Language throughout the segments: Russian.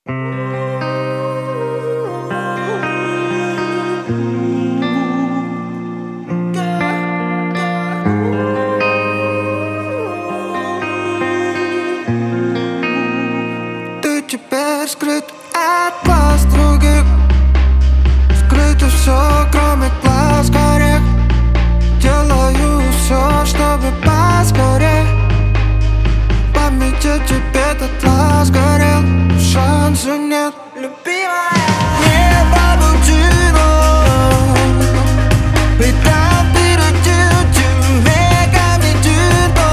Ты теперь скрыт от глаз других. Скрыто все, кроме глаз горек. Делаю все, чтобы поскорее. В памяти тебе дотла сгорел. Шанса нет, любимая. Не паутина, ведь там впереди тебе комедийно.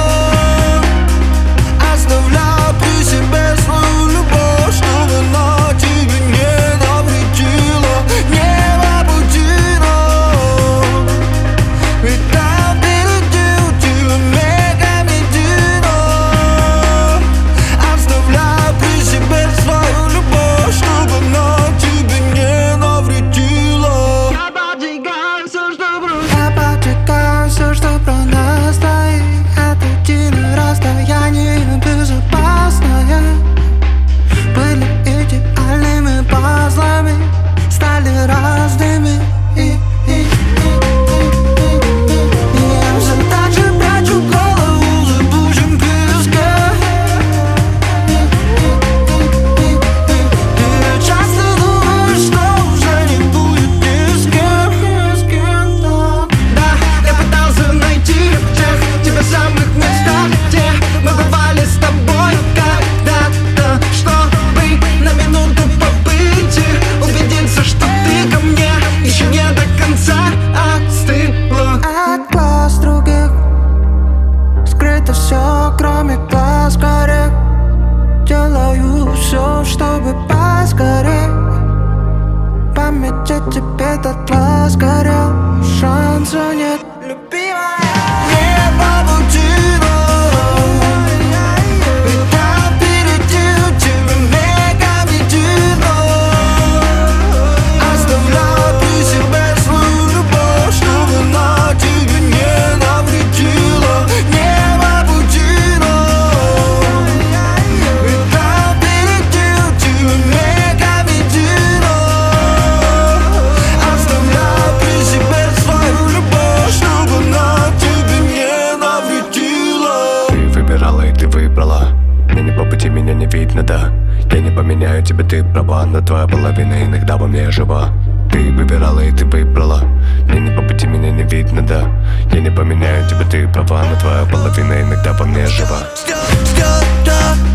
Оставляю при себе свою любовь, чтобы она тебе не навредила. Не паутина, ведь там впереди тебе комедийно. Оставляю при себе свою любовь, чтобы она тебе не навредила. Я поджигаю все, что про нас стоит. Отойди на расстояние безопасное. Были идеальными пазлами, стали разными. Я все так же прячу голову в зыбучем песке. И часто думаю, что уже не будет ни с кем. Да, я пытался найти всех тебя в самых местах, где мы бывали с тобой когда-то, чтобы на минуту побыть и убедиться, что ты ко мне еще не до конца остыла. От глаз других скрыто все, кроме глаз горек. Делаю все, чтобы поскорее. В памяти тебе дотла сгорел. Шанса нет, любимая. Не паутина, ведь там впереди тебе комедийно. Оставляю при себе свою любовь, чтобы она тебе не навредила. Не паутина, ведь там впереди тебе комедийно. Оставляю при себе свою любовь, чтобы она тебе не навредила. Ты выбирала и ты выбрала. Мне не по пути, меня не видно, да. Я не поменяю тебя, ты права, но твоя половина иногда во мне жива. Ты выбирала и ты выбрала. Мне не по пути, меня не видно, да. Я не поменяю тебя, ты права, но твоя половина иногда во мне жива. Ждет,